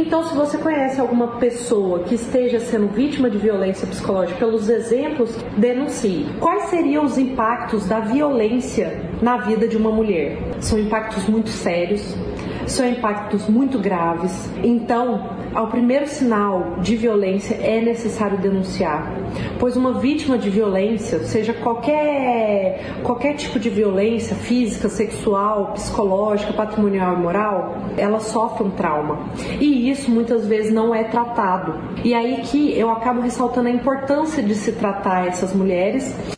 Então, se você conhece alguma pessoa que esteja sendo vítima de violência psicológica, pelos exemplos, denuncie. Quais seriam os impactos da violência na vida de uma mulher? São impactos muito sérios, são impactos muito graves. Então, ao primeiro sinal de violência é necessário denunciar, pois uma vítima de violência, seja qualquer tipo de violência física, sexual, psicológica, patrimonial e moral, ela sofre um trauma. E isso muitas vezes não é tratado. E aí que eu acabo ressaltando a importância de se tratar essas mulheres.